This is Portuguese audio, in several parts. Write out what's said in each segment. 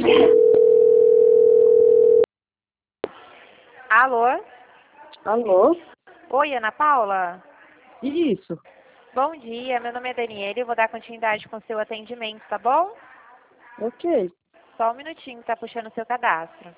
Alô? Alô? Oi, Ana Paula? Isso. Bom dia, meu nome é Daniela e eu vou dar continuidade com o seu atendimento, tá bom? Ok. Só um minutinho, tá puxando o seu cadastro.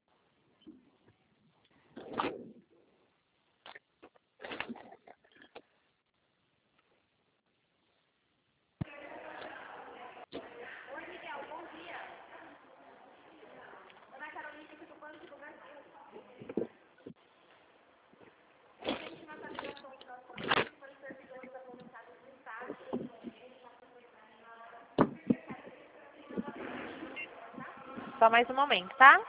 Só mais um momento, tá?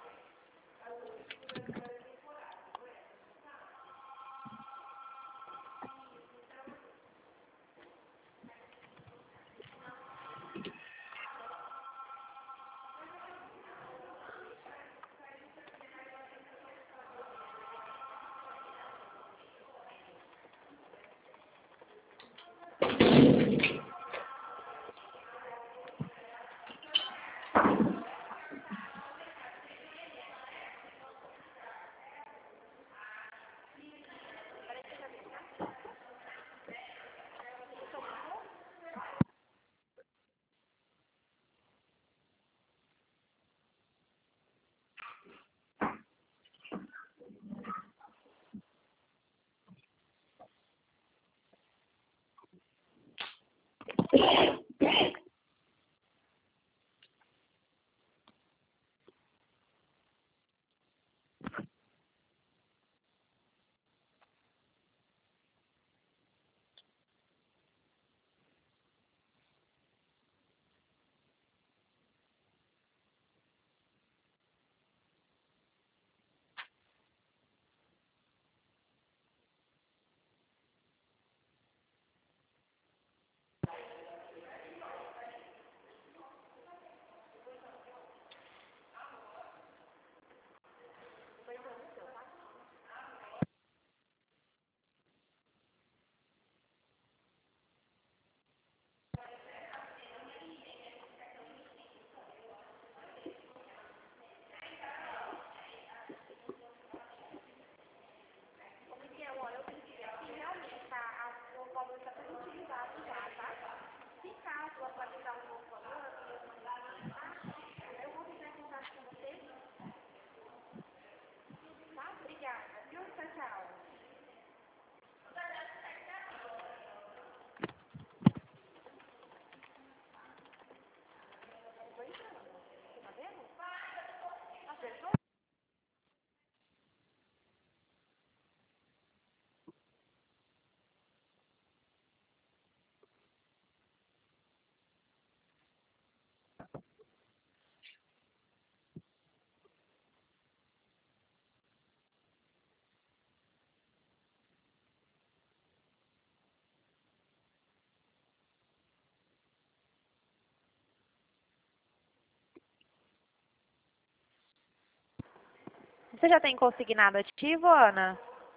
Você já tem consignado ativo, Ana?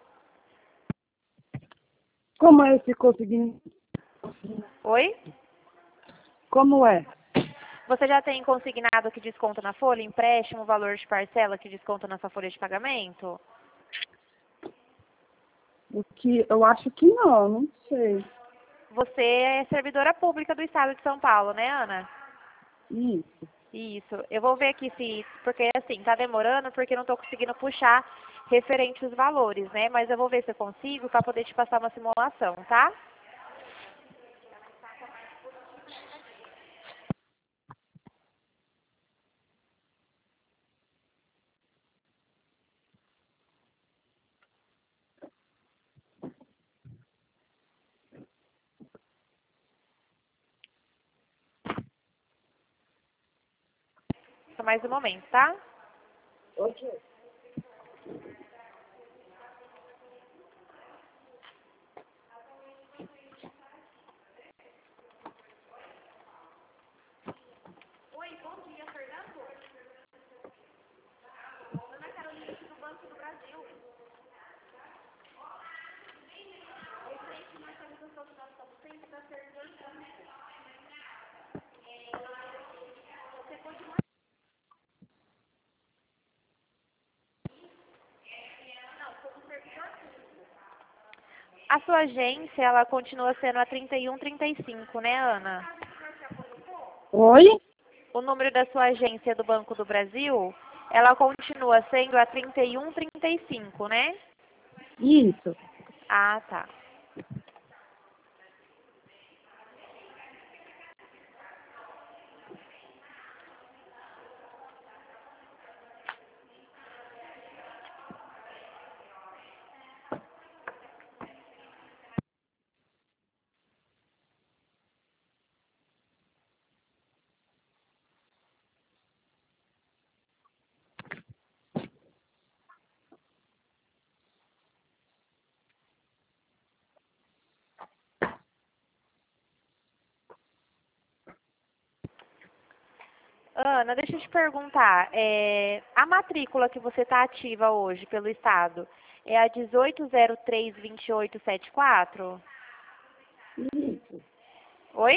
Como é esse conseguindo? Oi? Como é? Você já tem consignado que desconta na folha, empréstimo, valor de parcela que desconta na sua folha de pagamento? O que eu acho que não sei. Você é servidora pública do Estado de São Paulo, né, Ana? Isso. Isso. Eu vou ver aqui se... Porque, assim, tá demorando porque não estou conseguindo puxar referente os valores, né? Mas eu vou ver se eu consigo para poder te passar uma simulação, tá? Só mais um momento, tá? Ok. A sua agência, ela continua sendo a 3135, né, Ana? Oi? O número da sua agência do Banco do Brasil, ela continua sendo a 3135, né? Isso. Ah, tá. Ana, deixa eu te perguntar, a matrícula que você está ativa hoje pelo Estado é a 18032874? Isso. Oi?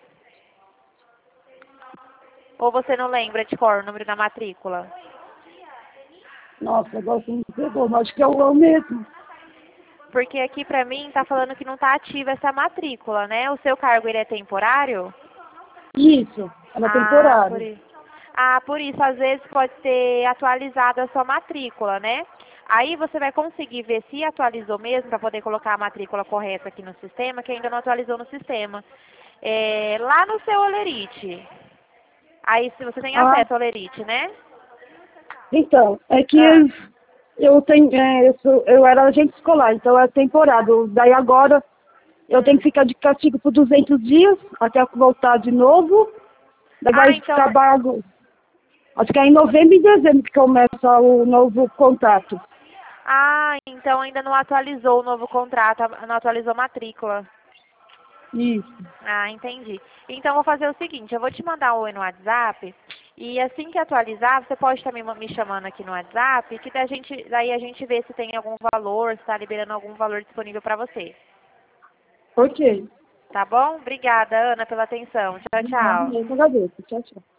Ou você não lembra de cor o número da matrícula? Nossa, agora você me pegou, mas acho que é o mesmo. Porque aqui pra mim tá falando que não está ativa essa matrícula, né? O seu cargo ele é temporário? Isso. Ela é Por temporária. isso. Por isso, às vezes pode ter atualizado a sua matrícula, né? Aí você vai conseguir ver se atualizou mesmo, para poder colocar a matrícula correta aqui no sistema, que ainda não atualizou no sistema. Lá no seu Olerite. Aí se você tem Ah, acesso ao Olerite, né? então, é que Ah. eu tenho, eu era agente escolar, então é temporário. Daí agora eu tenho que ficar de castigo por 200 dias até eu voltar de novo. Daí vai Então. acabar, acho que é em novembro e dezembro que começa o novo contrato. Então ainda não atualizou o novo contrato, não atualizou a matrícula. Isso. Entendi. Então, vou fazer o seguinte, eu vou te mandar um oi no WhatsApp, e assim que atualizar, você pode estar me chamando aqui no WhatsApp, que daí a gente vê se tem algum valor, se está liberando algum valor disponível para você. Ok. Tá bom? Obrigada, Ana, pela atenção. Tchau, tchau. Eu que agradeço. Tchau, tchau.